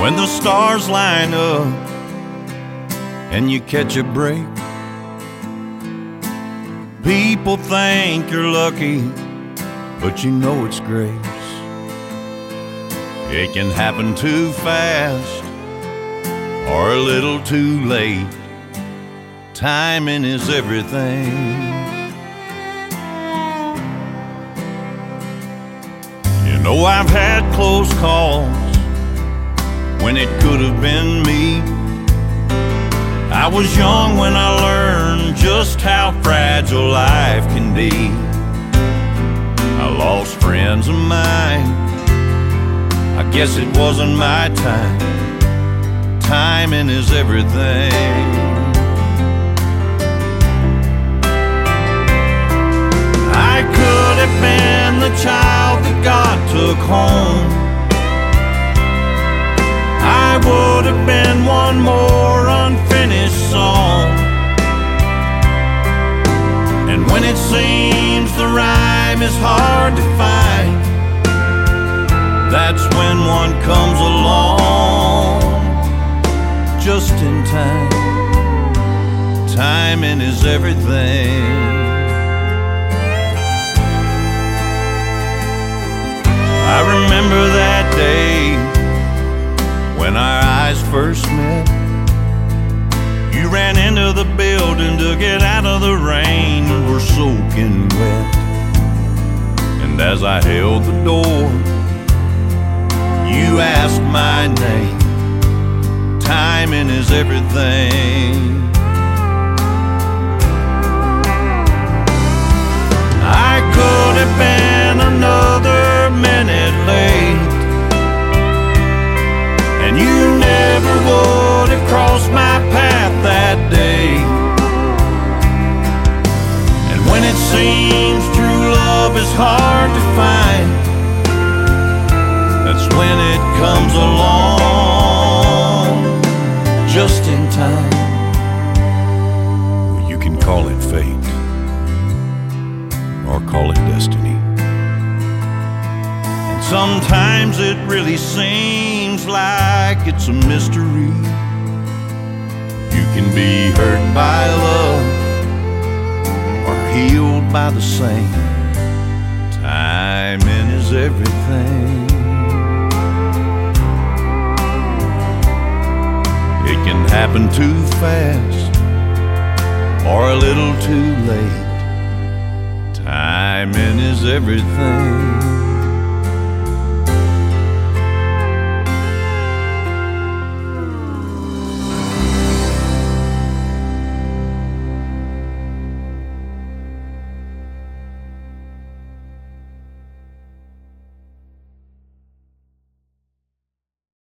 when the stars line up and you catch a break. People think you're lucky, but you know it's grace. It can happen too fast or a little too late. Timing is everything. You know, I've had close calls when it could have been me. I was young when I learned just how fragile life can be. I lost friends of mine. I guess it wasn't my time. Timing is everything. I could have been the child that God took home. I would have been one more unfinished song. And when it seems the rhyme is hard to find, that's when one comes along just in time. Timing is everything. I remember that day when our eyes first met. You ran into the building to get out of the rain. You were soaking wet. And as I held the door, you asked my name. Timing is everything. I could have been another minute late, and you never would have crossed my path that day. And when it seems true love is hard to find, that's when it comes along just in time. Well, you can call it fate or call it destiny. And sometimes it really seems like it's a mystery. You can be hurt by love or healed by the same. Timing is everything. It can happen too fast or a little too late. Timing is everything.